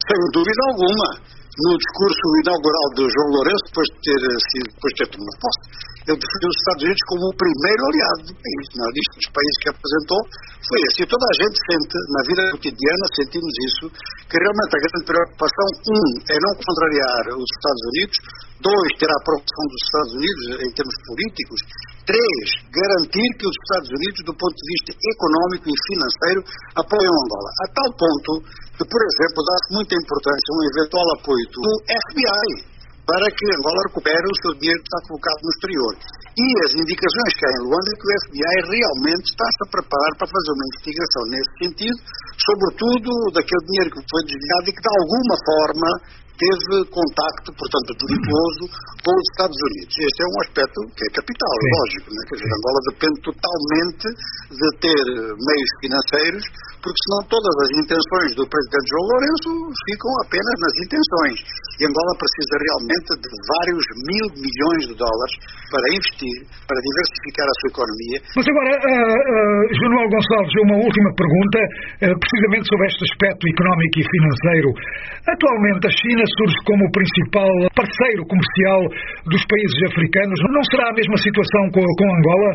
Sem dúvida alguma. No discurso inaugural de João Lourenço, depois de ter tomado posse, ele definiu os Estados Unidos como o primeiro aliado do país. Na lista dos países que apresentou, foi assim. Toda a gente sente, na vida cotidiana, sentimos isso, que realmente a grande preocupação, é não contrariar os Estados Unidos, 2, ter a aprovação dos Estados Unidos em termos políticos, 3, garantir que os Estados Unidos, do ponto de vista económico e financeiro, apoiam Angola. A tal ponto que, por exemplo, dá-se muita importância a um eventual apoio do FBI para que Angola recupere o seu dinheiro que está colocado no exterior. E as indicações que há em Luanda é que o FBI realmente está-se a preparar para fazer uma investigação nesse sentido, sobretudo daquele dinheiro que foi desviado e que, de alguma forma, teve contacto, portanto, delituoso com os Estados Unidos. Este é um aspecto que é capital, lógico, né? Quer dizer, Angola depende totalmente de ter meios financeiros, porque senão todas as intenções do presidente João Lourenço ficam apenas nas intenções. E Angola precisa realmente de vários milhões de dólares para investir, para diversificar a sua economia. Mas agora, João Manuel Gonçalves, uma última pergunta, precisamente sobre este aspecto económico e financeiro. Atualmente a China surge como o principal parceiro comercial dos países africanos. Não será a mesma situação com Angola?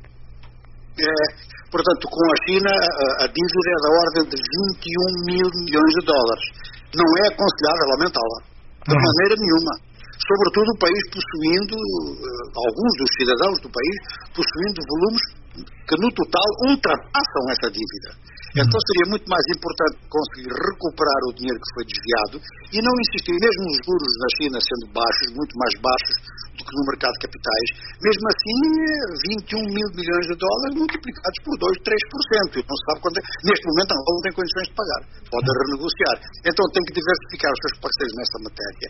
Portanto, com a China, a dívida é da ordem de 21 mil milhões de dólares. Não é aconselhável aumentá-la, de maneira nenhuma. Sobretudo o país possuindo, alguns dos cidadãos do país, possuindo volumes que no total ultrapassam essa dívida. Então seria muito mais importante conseguir recuperar o dinheiro que foi desviado e não insistir, mesmo os juros na China sendo baixos, muito mais baixos do que no mercado de capitais, mesmo assim 21 mil milhões de dólares multiplicados por 2, 3%. E não se sabe quando neste momento Angola não tem condições de pagar. Pode renegociar. Então tem que diversificar os seus parceiros nessa matéria.